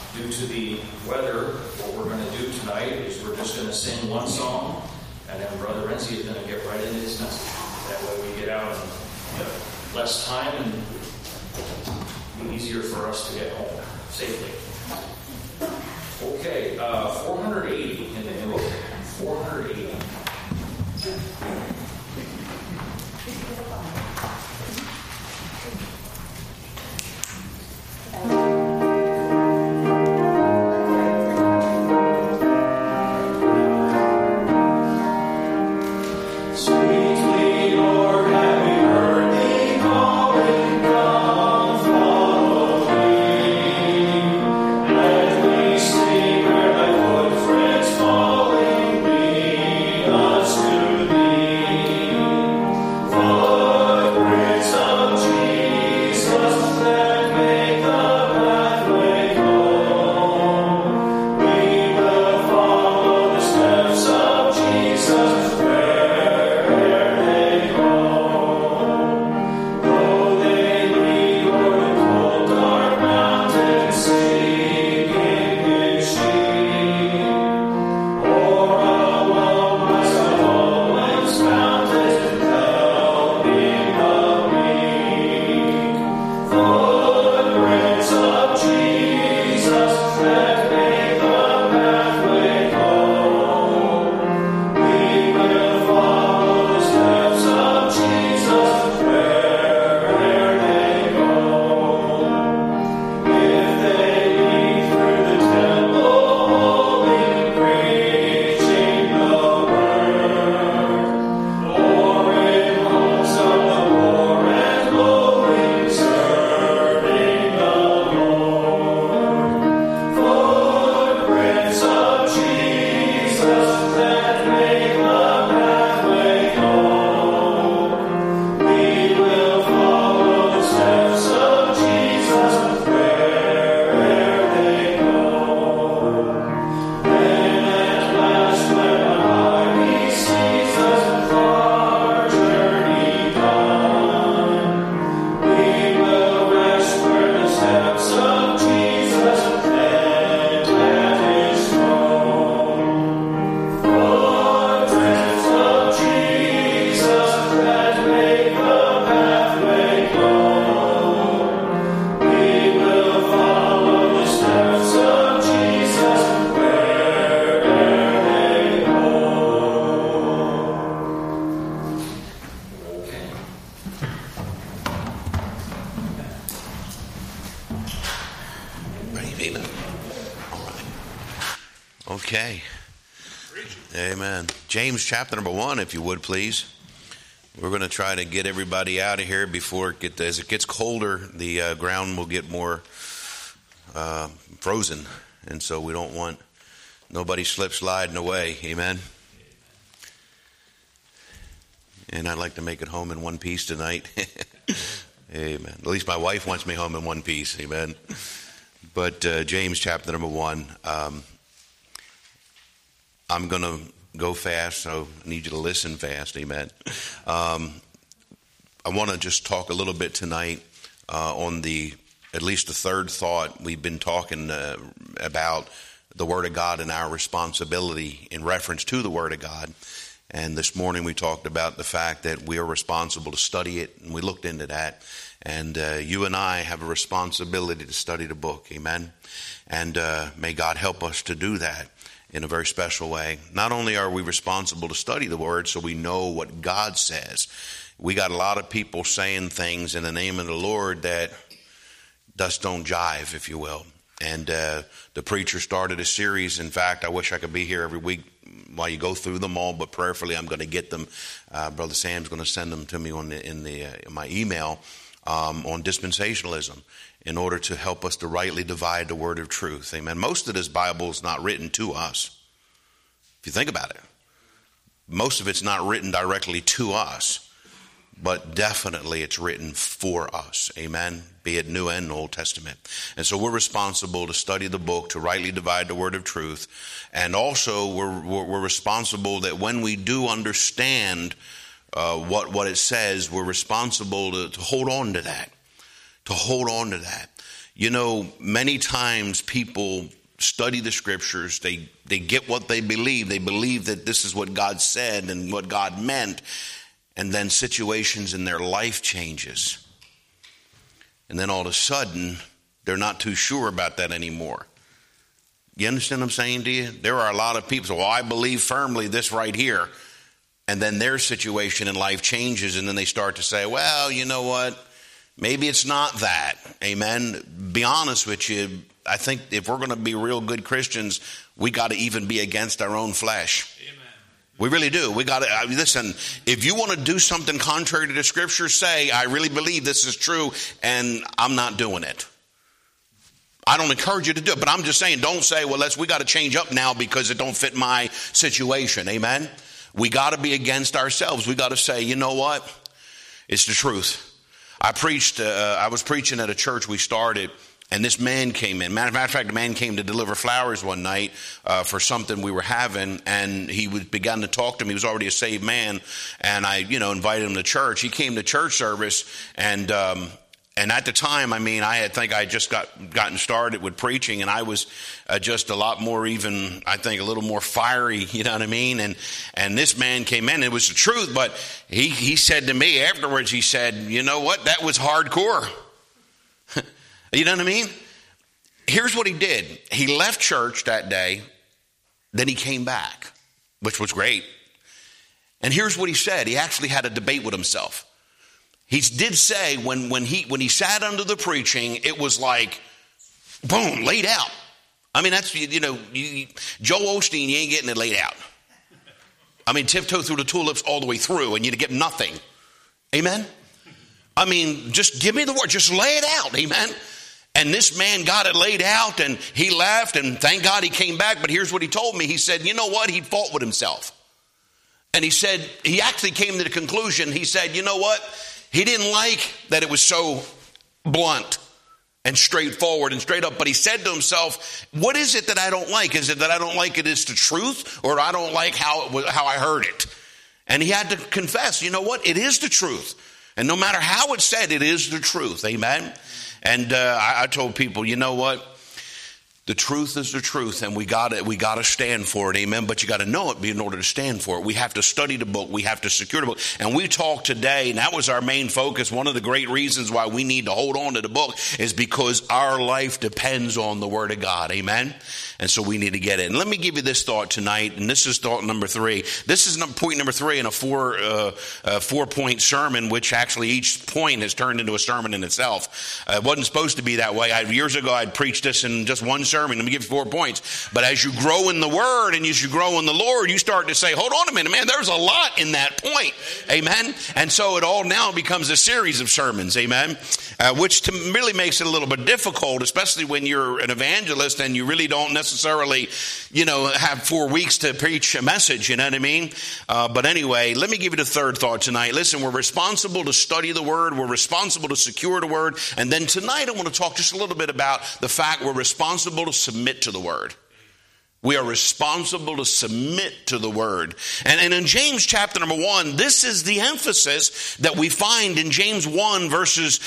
Due to the weather, what we're going to do tonight is we're just going to sing one song, and then Brother Renzi is going to get right into his message. That way we get out in less time and it'll be easier for us to get home safely. Okay, 480 in the hymn book. 480. Okay. Amen. James chapter number 1, if you would, please. We're going to try to get everybody out of here before as it gets colder, the ground will get more frozen. And so we don't want nobody sliding away. Amen. And I'd like to make it home in one piece tonight. Amen. At least my wife wants me home in one piece. Amen. But James chapter number 1. I'm going to go fast, so I need you to listen fast. Amen. I want to just talk a little bit tonight on at least the third thought. We've been talking about the Word of God and our responsibility in reference to the Word of God. And this morning we talked about the fact that we are responsible to study it, and we looked into that. And you and I have a responsibility to study the book. Amen. And may God help us to do that in a very special way. Not only are we responsible to study the Word so we know what God says, we got a lot of people saying things in the name of the Lord that just don't jive, if you will. And the preacher started a series. In fact, I wish I could be here every week while you go through them all, but prayerfully I'm going to get them. Brother Sam's going to send them to me in my email on dispensationalism, in order to help us to rightly divide the word of truth. Amen. Most of this Bible is not written to us. If you think about it, most of it's not written directly to us, but definitely it's written for us. Amen. Be it New and Old Testament. And so we're responsible to study the book, to rightly divide the word of truth. And also we're responsible that when we do understand what it says, we're responsible to hold on to that. To hold on to that. You know, many times people study the scriptures. They get what they believe. They believe that this is what God said and what God meant. And then situations in their life changes. And then all of a sudden, they're not too sure about that anymore. You understand what I'm saying to you? There are a lot of people, well, I believe firmly this right here. And then their situation in life changes, and then they start to say, well, you know what? Maybe it's not that. Amen. Be honest with you. I think if we're going to be real good Christians, we got to even be against our own flesh. Amen. We really do. We got to listen. If you want to do something contrary to the scripture, say, I really believe this is true, and I'm not doing it. I don't encourage you to do it, but I'm just saying, don't say, well, we got to change up now because it don't fit my situation. Amen. We got to be against ourselves. We got to say, you know what? It's the truth. I was preaching at a church we started, and this man came in. Matter of fact, the man came to deliver flowers one night for something we were having, and he began to talk to me. He was already a saved man, and I, invited him to church. He came to church service, and at the time, I think I just gotten started with preaching, and I was just a lot more even, I think, a little more fiery, you know what I mean? And this man came in, it was the truth, but he said to me afterwards, he said, you know what, that was hardcore. You know what I mean? Here's what he did. He left church that day, then he came back, which was great. And here's what he said. He actually had a debate with himself. He did say when he sat under the preaching, it was like, boom, laid out. That's, Joel Osteen, you ain't getting it laid out. Tiptoe through the tulips all the way through and you get nothing. Amen? Just give me the word. Just lay it out. Amen? And this man got it laid out and he left and thank God he came back. But here's what he told me. He said, you know what? He fought with himself. And he said, he actually came to the conclusion. He said, you know what? He didn't like that it was so blunt and straightforward and straight up. But he said to himself, what is it that I don't like? Is it that I don't like it is the truth, or I don't like how I heard it? And he had to confess, you know what? It is the truth. And no matter how it's said, it is the truth. Amen. And I told people, you know what? The truth is the truth, and we got to stand for it, amen. But you got to know it in order to stand for it. We have to study the book. We have to secure the book. And we talked today, and that was our main focus. One of the great reasons why we need to hold on to the book is because our life depends on the Word of God, amen. And so we need to get it. And let me give you this thought tonight, and this is thought number 3. This is point number 3 in a 4-point sermon, which actually each point has turned into a sermon in itself. It wasn't supposed to be that way. Years ago, I'd preached this in just one sermon. Let me give you 4 points. But as you grow in the Word and as you grow in the Lord, you start to say, hold on a minute, man, there's a lot in that point. Amen. And so it all now becomes a series of sermons. Amen. Which really makes it a little bit difficult, especially when you're an evangelist and you really don't necessarily, have 4 weeks to preach a message. You know what I mean? But anyway, let me give you the third thought tonight. Listen, we're responsible to study the Word. We're responsible to secure the Word. And then tonight I want to talk just a little bit about the fact we're responsible to submit to the Word. We are responsible to submit to the Word. And in James chapter number 1, this is the emphasis that we find in James 1 verses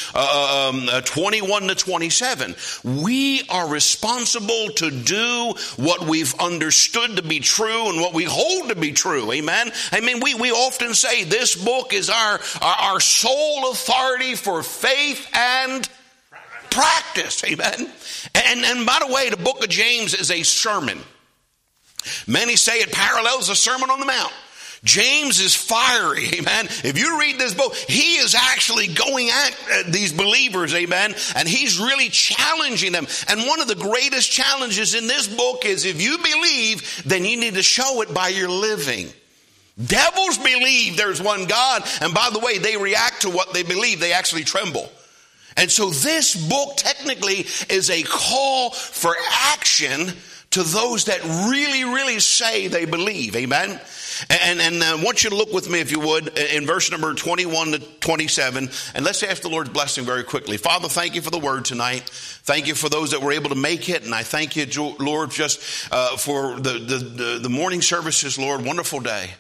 21 to 27. We are responsible to do what we've understood to be true and what we hold to be true. Amen? We often say this book is our sole authority for faith and practice. Amen? And by the way, the book of James is a sermon. Many say it parallels the Sermon on the Mount. James is fiery, amen. If you read this book, he is actually going at these believers, amen, and he's really challenging them. And one of the greatest challenges in this book is if you believe, then you need to show it by your living. Devils believe there's one God, and by the way, they react to what they believe. They actually tremble. And so this book technically is a call for action to those that really, really say they believe. Amen. And I want you to look with me, if you would, in verse number 21 to 27. And let's ask the Lord's blessing very quickly. Father, thank you for the word tonight. Thank you for those that were able to make it. And I thank you, Lord, just for the morning services, Lord. Wonderful day.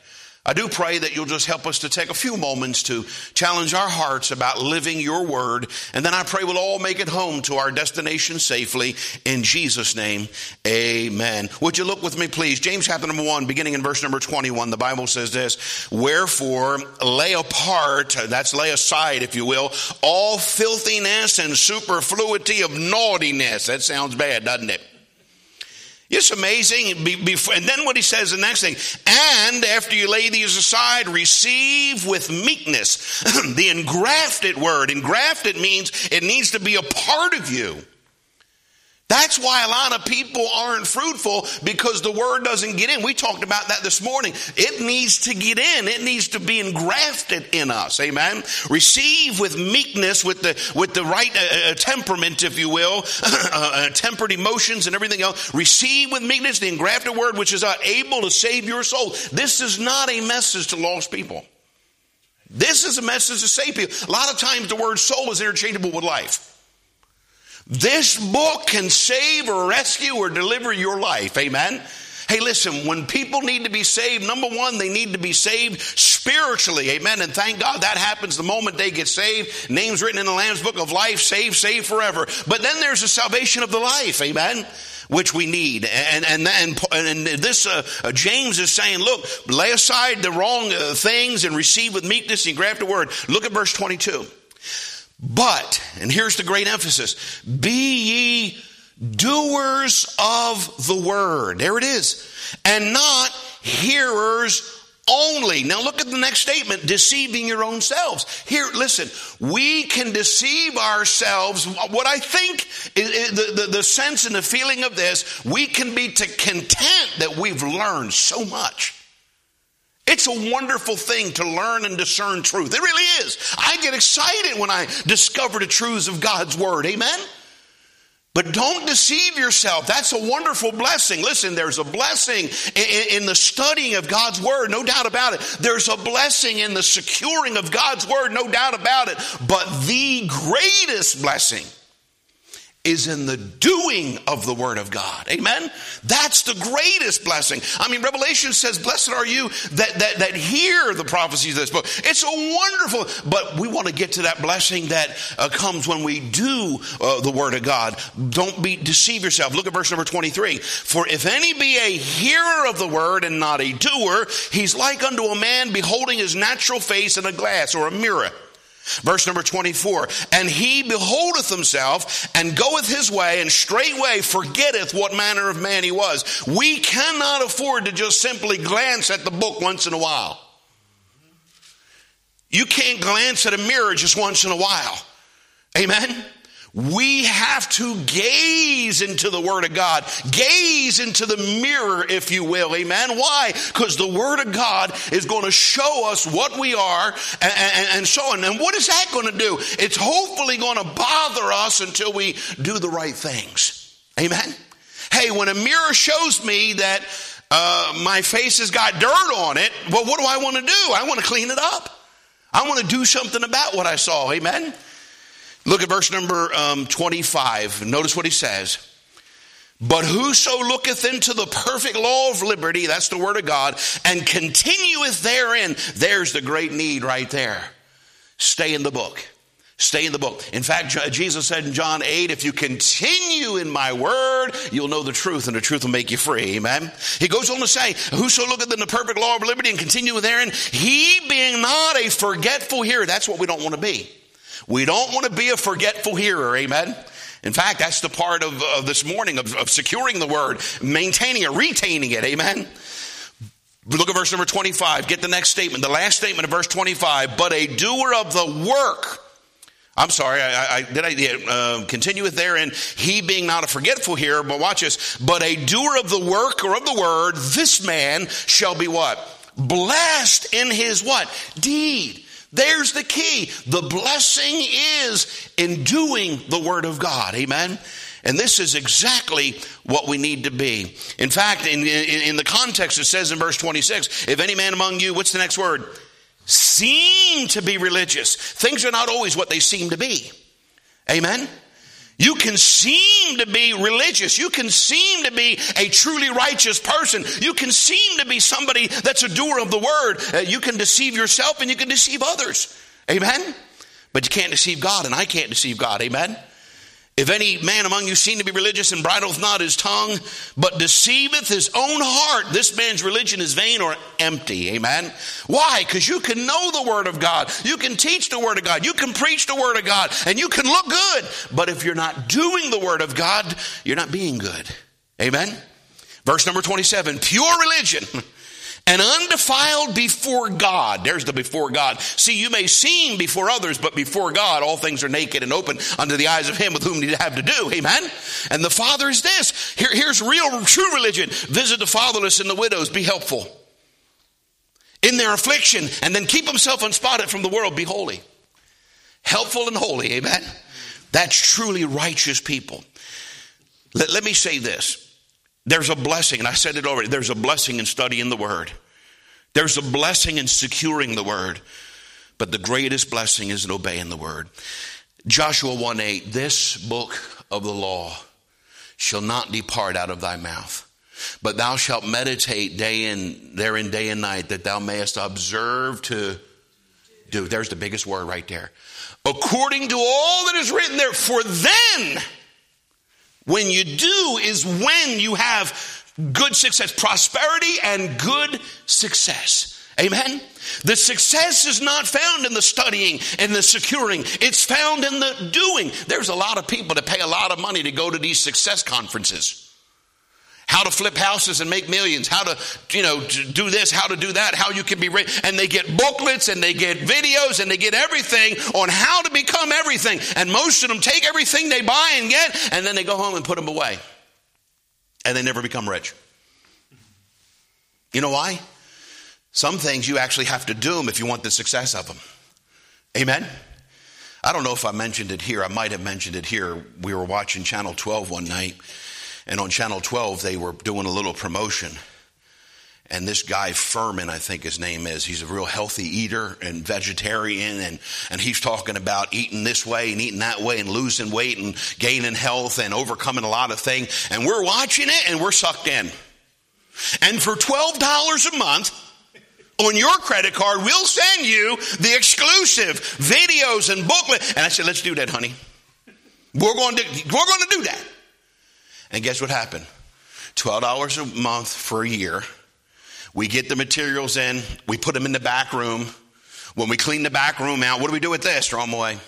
I do pray that you'll just help us to take a few moments to challenge our hearts about living your word. And then I pray we'll all make it home to our destination safely. In Jesus' name, amen. Would you look with me, please? James chapter number 1, beginning in verse number 21, the Bible says this: wherefore lay apart, that's lay aside, if you will, all filthiness and superfluity of naughtiness. That sounds bad, doesn't it? It's amazing. And then what he says, the next thing, and after you lay these aside, receive with meekness the engrafted word. Engrafted means it needs to be a part of you. That's why a lot of people aren't fruitful, because the word doesn't get in. We talked about that this morning. It needs to get in. It needs to be engrafted in us. Amen. Receive with meekness, with the right temperament, if you will, tempered emotions and everything else. Receive with meekness the engrafted word, which is able to save your soul. This is not a message to lost people. This is a message to save people. A lot of times the word soul is interchangeable with life. This book can save or rescue or deliver your life. Amen. Hey, listen, when people need to be saved, number one, they need to be saved spiritually. Amen. And thank God that happens the moment they get saved. Names written in the Lamb's Book of Life, saved forever. But then there's the salvation of the life. Amen. Which we need. And this, James is saying, look, lay aside the wrong things and receive with meekness the engrafted word. Look at verse 22. But, and here's the great emphasis, be ye doers of the word. There it is. And not hearers only. Now look at the next statement, deceiving your own selves. Here, listen, we can deceive ourselves. What I think is the sense and the feeling of this, we can be content that we've learned so much. It's a wonderful thing to learn and discern truth. It really is. I get excited when I discover the truths of God's word. Amen? But don't deceive yourself. That's a wonderful blessing. Listen, there's a blessing in the studying of God's word, no doubt about it. There's a blessing in the securing of God's word, no doubt about it. But the greatest blessing is in the doing of the word of God. Amen? That's the greatest blessing. I mean, Revelation says, blessed are you that hear the prophecies of this book. It's a wonderful, but we want to get to that blessing that comes when we do the word of God. Don't deceive yourself. Look at verse number 23. For if any be a hearer of the word and not a doer, he's like unto a man beholding his natural face in a glass or a mirror. Verse number 24, and he beholdeth himself and goeth his way and straightway forgetteth what manner of man he was. We cannot afford to just simply glance at the book once in a while. You can't glance at a mirror just once in a while. Amen? We have to gaze into the word of God. Gaze into the mirror, if you will. Amen. Why? Because the word of God is going to show us what we are and so on. And what is that going to do? It's hopefully going to bother us until we do the right things. Amen. Hey, when a mirror shows me that my face has got dirt on it, well, what do I want to do? I want to clean it up. I want to do something about what I saw. Amen. Look at verse number 25. Notice what he says. But whoso looketh into the perfect law of liberty, that's the word of God, and continueth therein, there's the great need right there. Stay in the book. Stay in the book. In fact, Jesus said in John 8, if you continue in my word, you'll know the truth, and the truth will make you free. Amen. He goes on to say, whoso looketh in the perfect law of liberty and continueth therein, he being not a forgetful hearer. That's what we don't want to be. We don't want to be a forgetful hearer. Amen. In fact, that's the part of this morning of securing the word, maintaining it, retaining it. Amen. Look at verse number 25. Get the next statement. The last statement of verse 25. But a doer of the work. I'm sorry. I continue with therein. He being not a forgetful hearer, but watch this. But a doer of the work or of the word, this man shall be what? Blessed in his what? Deed. There's the key. The blessing is in doing the word of God. Amen. And this is exactly what we need to be. In fact, in the context, it says in verse 26, if any man among you, what's the next word? Seem to be religious. Things are not always what they seem to be. Amen. You can seem to be religious. You can seem to be a truly righteous person. You can seem to be somebody that's a doer of the word. You can deceive yourself and you can deceive others. Amen? But you can't deceive God, and I can't deceive God. Amen? If any man among you seem to be religious and bridleth not his tongue, but deceiveth his own heart, this man's religion is vain or empty. Amen? Why? Because you can know the word of God. You can teach the word of God. You can preach the word of God. And you can look good. But if you're not doing the word of God, you're not being good. Amen? Verse number 27, pure religion and undefiled before God. There's the before God. See, you may seem before others, but before God, all things are naked and open under the eyes of him with whom you have to do. Amen? And the Father is this. Here's real, true religion. Visit the fatherless and the widows. Be helpful in their affliction, and then keep himself unspotted from the world. Be holy. Helpful and holy. Amen? That's truly righteous people. Let me say this. There's a blessing, and I said it already, there's a blessing in studying the word. There's a blessing in securing the word. But the greatest blessing is in obeying the word. Joshua 1:8, this book of the law shall not depart out of thy mouth, but thou shalt meditate therein day and night, that thou mayest observe to do. There's the biggest word right there. According to all that is written there, for then, when you do is when you have good success, prosperity and good success. Amen? The success is not found in the studying and the securing. It's found in the doing. There's a lot of people that pay a lot of money to go to these success conferences. How to flip houses and make millions. How to, do this, how to do that, how you can be rich. And they get booklets and they get videos and they get everything on how to become everything. And most of them take everything they buy and get, and then they go home and put them away. And they never become rich. You know why? Some things you actually have to do them if you want the success of them. Amen? I don't know if I mentioned it here. I might have mentioned it here. We were watching Channel 12 one night. And on Channel 12, they were doing a little promotion. And this guy, Furman, I think his name is, he's a real healthy eater and vegetarian. And he's talking about eating this way and eating that way and losing weight and gaining health and overcoming a lot of things. And we're watching it and we're sucked in. And for $12 a month, on your credit card, we'll send you the exclusive videos and booklet. And I said, let's do that, honey. We're going to do that. And guess what happened? $12 a month for a year. We get the materials in. We put them in the back room. When we clean the back room out, what do we do with this? Throw them away.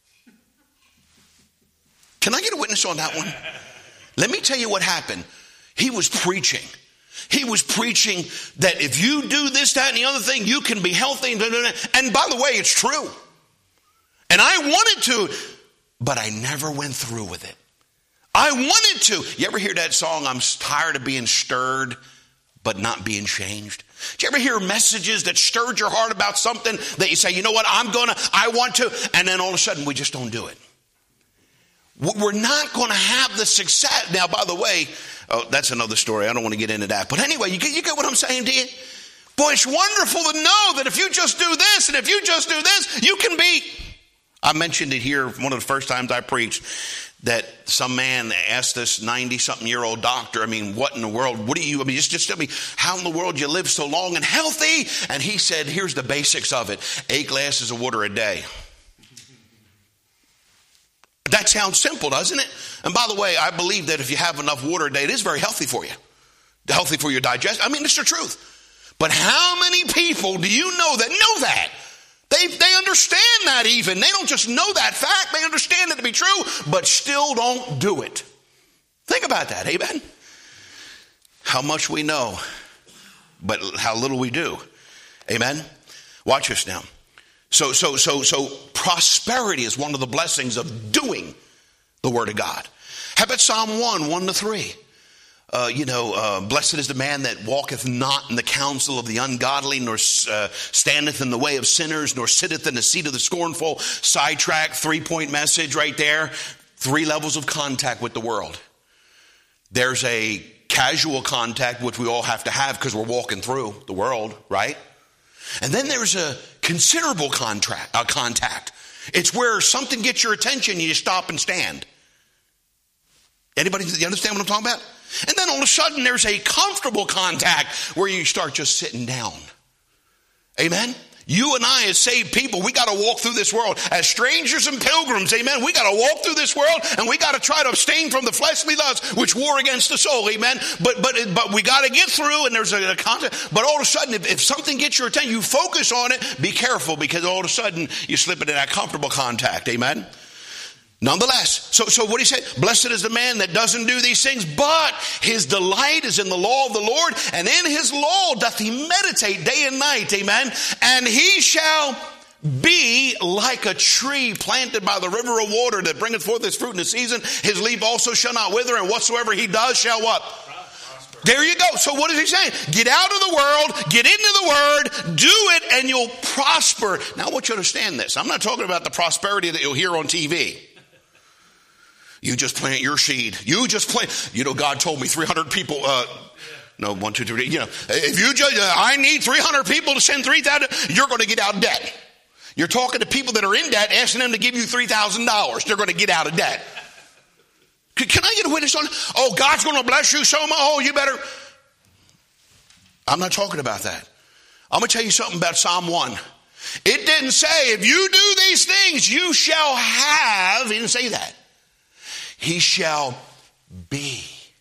Can I get a witness on that one? Let me tell you what happened. He was preaching. He was preaching that if you do this, that, and the other thing, you can be healthy. And by the way, it's true. And I wanted to, but I never went through with it. I wanted to. You ever hear that song, I'm tired of being stirred, but not being changed? Did you ever hear messages that stirred your heart about something that you say, you know what, I want to, and then all of a sudden we just don't do it? We're not going to have the success. Now, by the way, that's another story. I don't want to get into that. But anyway, you get what I'm saying to you? Boy, it's wonderful to know that if you just do this and if you just do this, you can be. I mentioned it here one of the first times I preached. That some man asked this 90-something-year-old doctor, what in the world, just tell me, how in the world you live so long and healthy? And he said, here's the basics of it. 8 glasses of water a day. That sounds simple, doesn't it? And by the way, I believe that if you have enough water a day, it is very healthy for you. Healthy for your digestion. It's the truth. But how many people do you know that know that? They understand that even. They don't just know that fact. They understand it to be true, but still don't do it. Think about that. Amen? How much we know, but how little we do. Amen? Watch this now. So prosperity is one of the blessings of doing the Word of God. How about Psalm 1:1-3? Blessed is the man that walketh not in the counsel of the ungodly, nor standeth in the way of sinners, nor sitteth in the seat of the scornful. Sidetrack, 3-point message right there. 3 levels of contact with the world. There's a casual contact, which we all have to have because we're walking through the world, right? And then there's a considerable contact. It's where something gets your attention and you stop and stand. Anybody, you understand what I'm talking about? And then all of a sudden there's a comfortable contact where you start just sitting down. Amen? You and I as saved people, we got to walk through this world as strangers and pilgrims. Amen? We got to walk through this world and we got to try to abstain from the fleshly lusts which war against the soul. Amen? But we got to get through, and there's a concept. But all of a sudden, if something gets your attention, you focus on it. Be careful, because all of a sudden you slip into that comfortable contact. Amen? Nonetheless, so what he said, blessed is the man that doesn't do these things, but his delight is in the law of the Lord, and in his law doth he meditate day and night. Amen. And he shall be like a tree planted by the river of water that bringeth forth his fruit in the season. His leaf also shall not wither, and whatsoever he does shall what? There you go. So what is he saying? Get out of the world, get into the word, do it, and you'll prosper. Now I want you to understand this. I'm not talking about the prosperity that you'll hear on TV. You just plant your seed. You just plant. You know, God told me 300 people, no, 1, 2, 3, you know, if you just, I need 300 people to send 3,000, you're going to get out of debt. You're talking to people that are in debt, asking them to give you $3,000. They're going to get out of debt. Can I get a witness on it? Oh, God's going to bless you so much. Oh, you better. I'm not talking about that. I'm going to tell you something about Psalm 1. It didn't say, if you do these things, you shall have. It didn't say that. He shall be.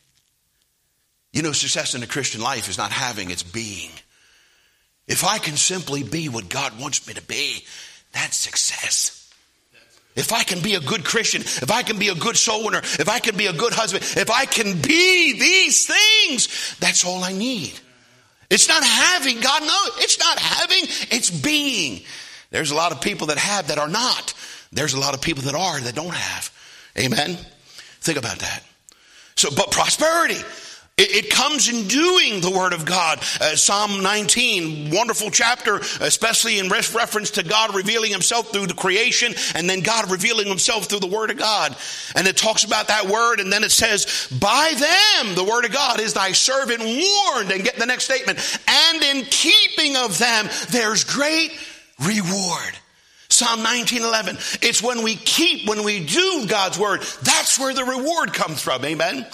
You know, success in the Christian life is not having, it's being. If I can simply be what God wants me to be, that's success. If I can be a good Christian, if I can be a good soul winner, if I can be a good husband, if I can be these things, that's all I need. It's not having, God knows. It's not having, it's being. There's a lot of people that have that are not. There's a lot of people that are that don't have. Amen? Think about that. So, but prosperity, it comes in doing the word of God. Psalm 19, wonderful chapter, especially in reference to God revealing himself through the creation, and then God revealing himself through the word of God. And it talks about that word, and then it says, by them, the word of God, is thy servant warned. And get the next statement. And in keeping of them, there's great reward. Psalm 19:11. It's when we do God's word, that's where the reward comes from. Amen.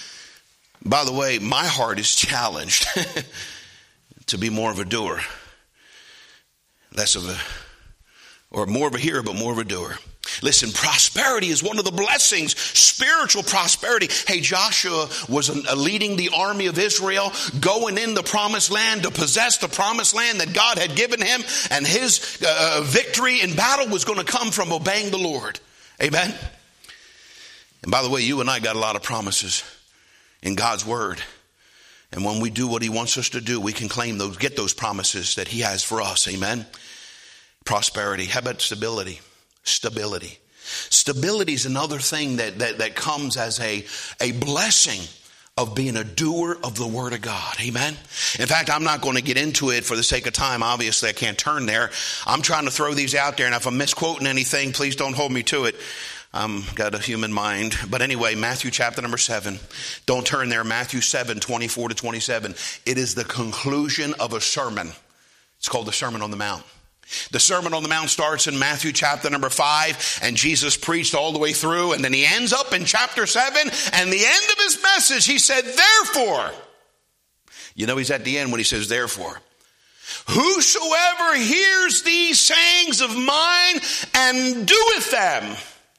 By the way, my heart is challenged to be more of a doer. More of a hearer, but more of a doer. Listen, prosperity is one of the blessings, spiritual prosperity. Hey, Joshua was leading the army of Israel, going in the promised land to possess the promised land that God had given him. And his victory in battle was going to come from obeying the Lord. Amen. And by the way, you and I got a lot of promises in God's word. And when we do what he wants us to do, we can claim those, get those promises that he has for us. Amen. Prosperity. How about stability? Stability. Stability is another thing that comes as a blessing of being a doer of the word of God. Amen. In fact, I'm not going to get into it for the sake of time. Obviously, I can't turn there. I'm trying to throw these out there, and if I'm misquoting anything, please don't hold me to it. Got a human mind. But anyway, Matthew chapter number 7. Don't turn there. Matthew 7, 24 to 27. It is the conclusion of a sermon. It's called the Sermon on the Mount. The Sermon on the Mount starts in Matthew chapter number 5, and Jesus preached all the way through, and then he ends up in chapter 7, and the end of his message, he said, therefore. You know, he's at the end when he says, therefore. Whosoever hears these sayings of mine and doeth them,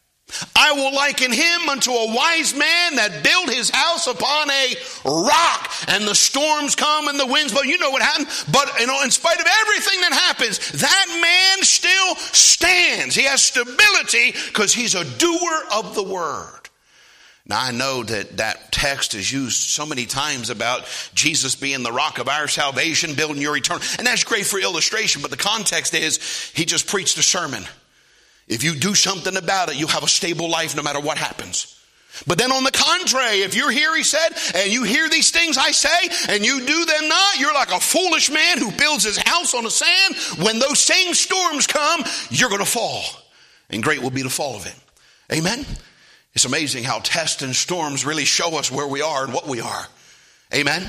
I will liken him unto a wise man that built his house upon a rock, and the storms come and the winds blow. You know what happened. But in spite of everything that happens, that man still stands. He has stability because he's a doer of the word. Now, I know that text is used so many times about Jesus being the rock of our salvation, building your eternal. And that's great for illustration, but the context is he just preached a sermon. If you do something about it, you'll have a stable life no matter what happens. But then on the contrary, if you're here, he said, and you hear these things I say, and you do them not, you're like a foolish man who builds his house on the sand. When those same storms come, you're going to fall. And great will be the fall of it. Amen? It's amazing how tests and storms really show us where we are and what we are. Amen?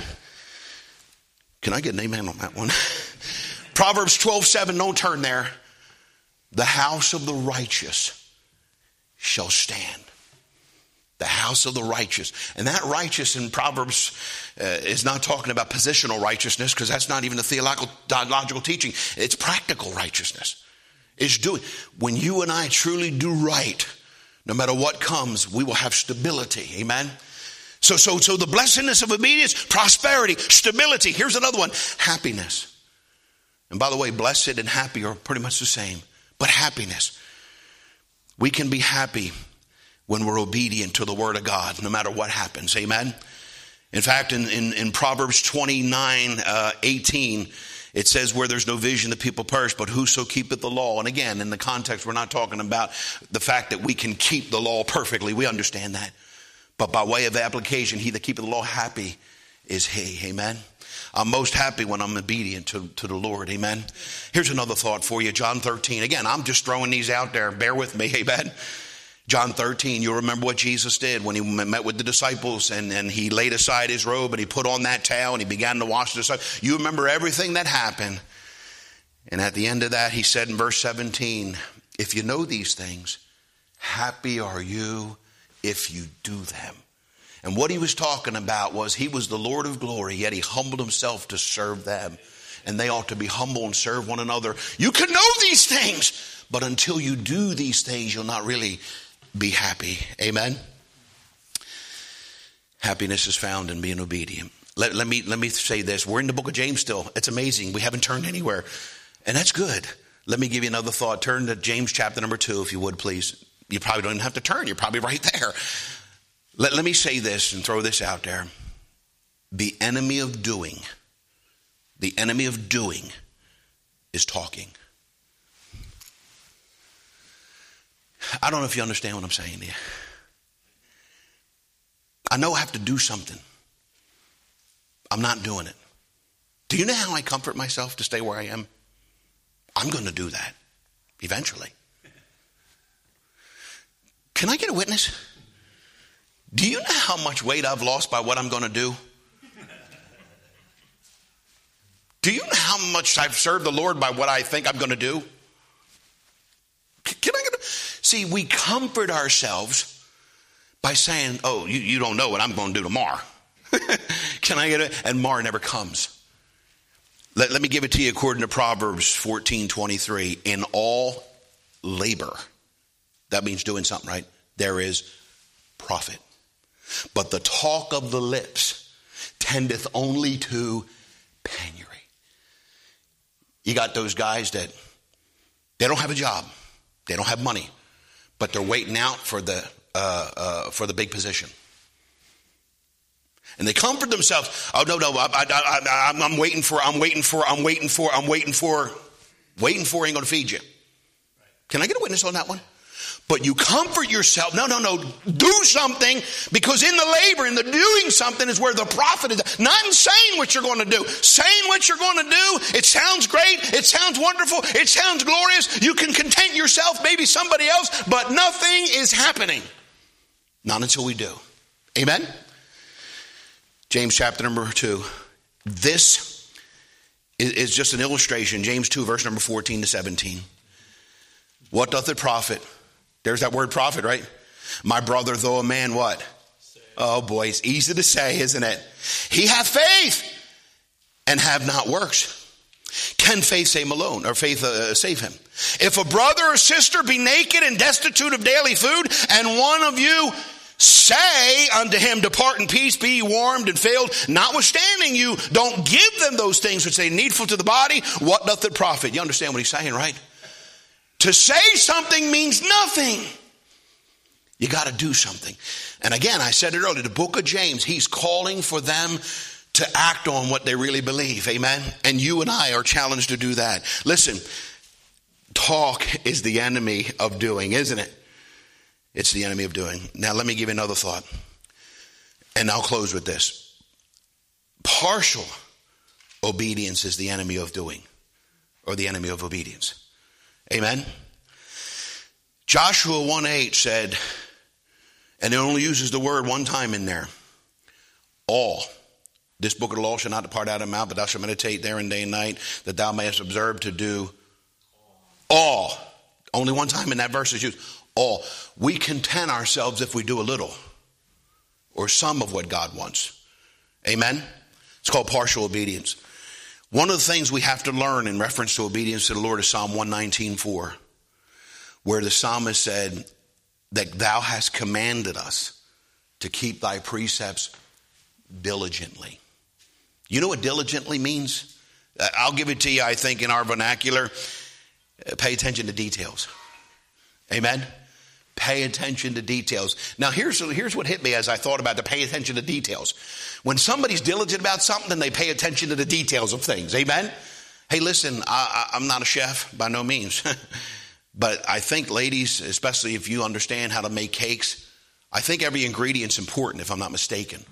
Can I get an amen on that one? Proverbs 12:7, don't turn there. The house of the righteous shall stand. the house of the righteous. And that righteous in Proverbs is not talking about positional righteousness, because that's not even a theological teaching. It's practical righteousness. It's doing, when you and I truly do right, no matter what comes, we will have stability. Amen. So the blessedness of obedience, prosperity, stability. Here's another one, happiness. And by the way, blessed and happy are pretty much the same. But happiness. We can be happy when we're obedient to the word of God, no matter what happens. Amen. In fact, in Proverbs 29:18, it says, where there's no vision, the people perish, but whoso keepeth the law. And again, in the context, we're not talking about the fact that we can keep the law perfectly. We understand that. But by way of application, he that keepeth the law, happy is he. Amen. I'm most happy when I'm obedient to the Lord. Amen. Here's another thought for you. John 13. Again, I'm just throwing these out there. Bear with me. Amen. John 13, you'll remember what Jesus did when he met with the disciples, and he laid aside his robe and he put on that towel and he began to wash the disciples. You remember everything that happened. And at the end of that, he said in verse 17, if you know these things, happy are you if you do them. And what he was talking about was he was the Lord of glory, yet he humbled himself to serve them. And they ought to be humble and serve one another. You can know these things, but until you do these things, you'll not really be happy. Amen. Happiness is found in being obedient. Let me say this. We're in the book of James still. It's amazing. We haven't turned anywhere. And that's good. Let me give you another thought. Turn to James chapter number 2, if you would, please. You probably don't even have to turn. You're probably right there. Let me say this and throw this out there. The enemy of doing is talking. I don't know if you understand what I'm saying to you. I know I have to do something. I'm not doing it. Do you know how I comfort myself to stay where I am? I'm going to do that eventually. Can I get a witness? Do you know how much weight I've lost by what I'm going to do? Do you know how much I've served the Lord by what I think I'm going to do? See, we comfort ourselves by saying, oh, you don't know what I'm going to do tomorrow. Can I get it? And tomorrow never comes. Let me give it to you according to Proverbs 14:23. In all labor, that means doing something, right? There is profit. But the talk of the lips tendeth only to penury. You got those guys that they don't have a job. They don't have money, but they're waiting out for the big position. And they comfort themselves. Oh, no, I'm waiting for. Waiting for ain't going to feed you. Can I get a witness on that one? But you comfort yourself. No. Do something, because in the labor, in the doing something is where the profit is. Not in saying what you're going to do. Saying what you're going to do, it sounds great. It sounds wonderful. It sounds glorious. You can content yourself, maybe somebody else, but nothing is happening. Not until we do. Amen? James chapter number 2. This is just an illustration. James 2, verse number 14 to 17. What doth it profit? There's that word profit, right? My brother, though a man, what? Oh boy, it's easy to say, isn't it? He hath faith and have not works. Can faith save him alone, or faith save him? If a brother or sister be naked and destitute of daily food, and one of you say unto him, depart in peace, be warmed and filled, notwithstanding you don't give them those things which they needful to the body, what doth it profit? You understand what he's saying, right? To say something means nothing. You got to do something. And again, I said it earlier, the book of James, he's calling for them to act on what they really believe. Amen. And you and I are challenged to do that. Listen, talk is the enemy of doing, isn't it? It's the enemy of doing. Now, let me give you another thought. And I'll close with this. Partial obedience is the enemy of doing, or the enemy of obedience. Amen. Joshua 1:8 said, and it only uses the word one time in there, all. This book of the law shall not depart out of thy mouth, but thou shalt meditate therein day and night, that thou mayest observe to do all. Only one time in that verse is used. All. We content ourselves if we do a little. or some of what God wants. Amen? It's called partial obedience. One of the things we have to learn in reference to obedience to the Lord is Psalm 119:4, where the psalmist said that thou hast commanded us to keep thy precepts diligently. You know what diligently means? I'll give it to you, I think, in our vernacular. Pay attention to details. Amen? Pay attention to details. Now, here's what hit me as I thought about the pay attention to details. When somebody's diligent about something, they pay attention to the details of things. Amen? Hey, listen, I'm not a chef by no means. But I think, ladies, especially if you understand how to make cakes, I think every ingredient's important, if I'm not mistaken.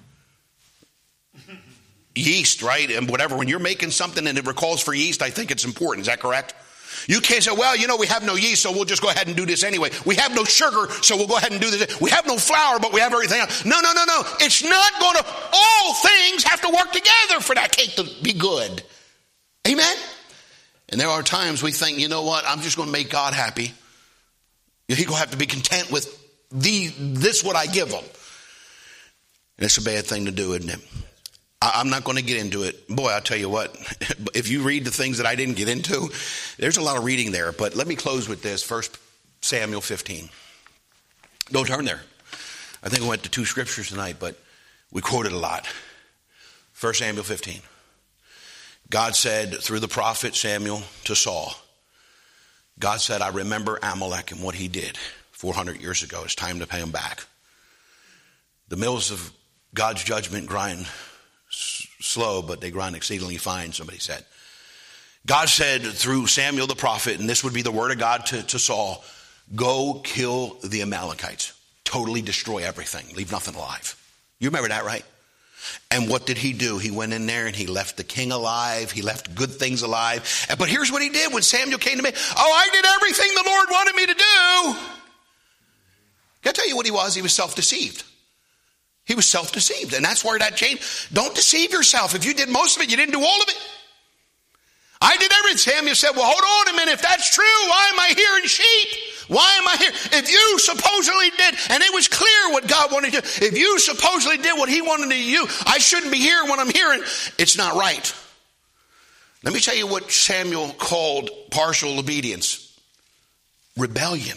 Yeast, right? And whatever. When you're making something and it recalls for yeast, I think it's important. Is that correct? You can't say, well, we have no yeast, so we'll just go ahead and do this anyway. We have no sugar, so we'll go ahead and do this. We have no flour, but we have everything else. No. It's not going to, all things have to work together for that cake to be good. Amen? And there are times we think, you know what, I'm just going to make God happy. He's going to have to be content with this what I give him. And it's a bad thing to do, isn't it? I'm not going to get into it. Boy, I'll tell you what, if you read the things that I didn't get into, there's a lot of reading there. But let me close with this, 1 Samuel 15. Don't turn there. I think we went to 2 scriptures tonight, but we quoted a lot. 1 Samuel 15. God said through the prophet Samuel to Saul, God said, I remember Amalek and what he did 400 years ago. It's time to pay him back. The mills of God's judgment grind slow, but they grind exceedingly fine, somebody said. God said through Samuel the prophet, and this would be the word of God to Saul, go kill the Amalekites. Totally destroy everything. Leave nothing alive. You remember that, right? And what did he do? He went in there and he left the king alive. He left good things alive. But here's what he did when Samuel came to me. Oh, I did everything the Lord wanted me to do. Can I tell you what he was? He was self-deceived. He was self-deceived. And that's where that changed. Don't deceive yourself. If you did most of it, you didn't do all of it. I did everything. Samuel said, well, hold on a minute. If that's true, why am I hearing sheep? Why am I here? If you supposedly did, and it was clear what God wanted to do, if you supposedly did what he wanted to do, I shouldn't be hearing what I'm hearing. It's not right. Let me tell you what Samuel called partial obedience. Rebellion.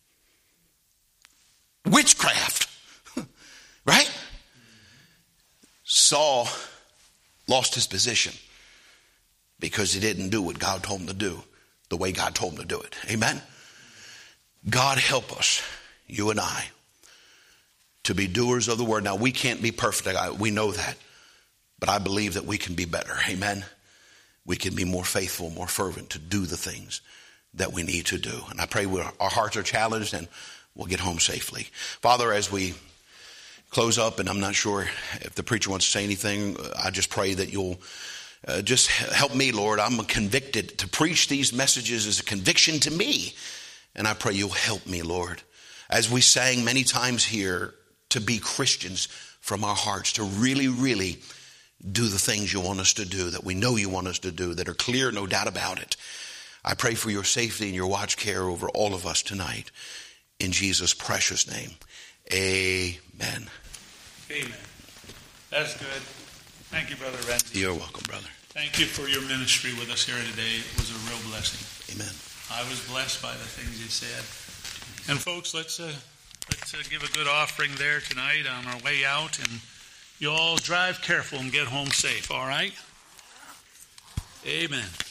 Witchcraft. Right? Saul lost his position because he didn't do what God told him to do the way God told him to do it. Amen? God help us, you and I, to be doers of the word. Now, we can't be perfect. We know that. But I believe that we can be better. Amen? We can be more faithful, more fervent to do the things that we need to do. And I pray our hearts are challenged and we'll get home safely. Father, as we close up, and I'm not sure if the preacher wants to say anything, I just pray that you'll just help me, Lord. I'm convicted. To preach these messages is a conviction to me. And I pray you'll help me, Lord. As we sang many times here, to be Christians from our hearts, to really, really do the things you want us to do, that we know you want us to do, that are clear, no doubt about it. I pray for your safety and your watch care over all of us tonight. In Jesus' precious name. Amen. Amen. That's good. Thank you, Brother Renzi. You're welcome, brother. Thank you for your ministry with us here today. It was a real blessing. Amen. I was blessed by the things you said. And folks, let's give a good offering there tonight on our way out. And you all drive careful and get home safe, all right? Amen.